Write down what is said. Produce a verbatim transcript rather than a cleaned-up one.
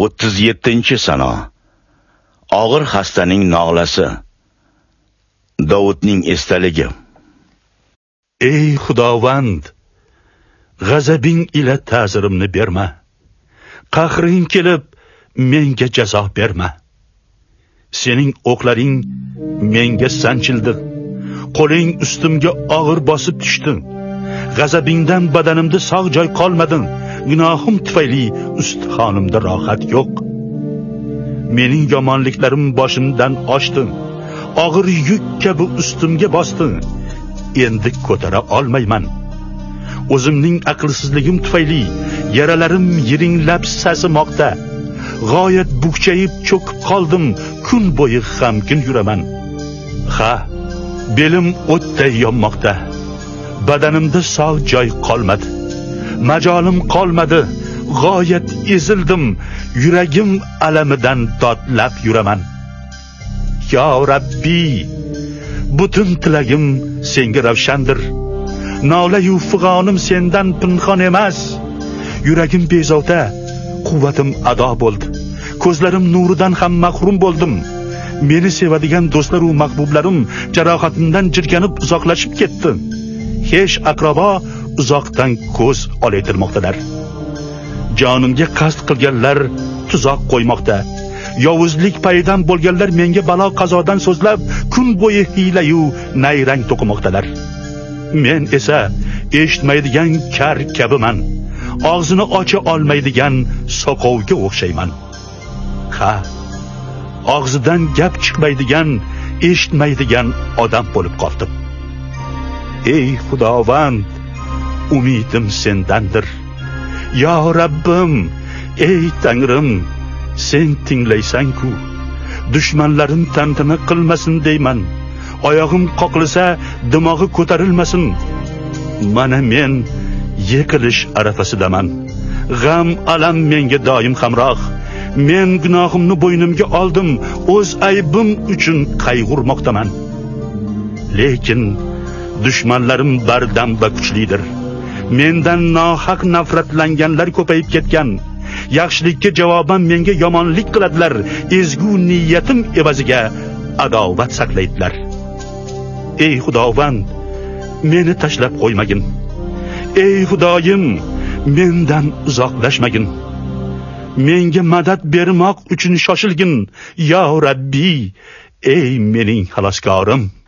o'ttiz yettinchi Sano. Og'ir xastaning nog'lasi. Davudning estaligi. Ey Xudovand, g'azabing ila ta'zirimni berma. Qahring kelib menga jazo berma. Sening o'qlaring menga sanchildi. Qo'ling ustimga og'ir bosib tushdi. G'azabingdan badanimda sog' joy qolmadi. Gunohim tufayli ustixonimda rohat yo'q. Mening yomonliklarim boshimdan oshdi. Og'ir yuk kabi ustimga bosdi. Endi ko'tara olmayman. O'zimning aqlsizligim tufayli yaralarim yiringlab sasimoqda. G'oyat bukchayib cho'kib qoldim. Kun bo'yi g'amgin yuraman. Ha, belim o'tday yonmoqda. Badanimda sog' joy qolmadi. Majolim qolmadi. G'oyat ezildim. Yuragim alamidan dodlab yuraman. Yo Rabbi, butun tilagim senga ravshandir. Nola-yu fig'onim sendan pinhon emas. Yuragim bezovta, quvvatim ado bo'ldi. Ko'zlarim nuridan ham mahrum bo'ldim. Meni sevadigan do'stlar va mahbublarim jarohatimdan jirkanib uzoqlashib ketdi. Hech aqrabo uzoqdan ko'z olaytirmoqdalar. Jonimga qasd qilganlar tuzoq qo'ymoqda. Yovuzlik paydan bo'lganlar menga balo qazodan so'zlab, kun bo'yi hiyla-yu nayrang to'qimoqdalar. Men esa eshitmaydigan kar kabiman. Og'zini ocha olmaydigan soqovga o'xshayman. Ha, og'zidan gap chiqmaydigan, eshitmaydigan odam bo'lib qoldim. Ey Xudovand, umidim sendandir. Yo Rabbim, ey Tangrim, sen tinglaysan-ku. Dushmanlarim tantana qilmasin deyman. Oyog'im qoqilsa, dimog'i ko'tarilmasin. Mana men yiqilish arafasidaman. G'am, alam menga doim hamroh. Men gunohimni bo'ynimga oldim. O'z aybim uchun qayg'urmoqdaman. Lekin dushmanlarim bardam va kuchlidir. Mendan nohaq nafratlanganlar ko'payib ketgan. Yaxshilikka javoban menga yomonlik qiladilar. Ezgu niyatim evaziga adovat saqlaydilar. Ey Xudovand, meni tashlab qo'ymagin. Ey Xudoyim, mendan uzoqlashmagin. Menga madad bermoq uchun shoshilgin. Yo Rabbi, ey mening xaloskorim.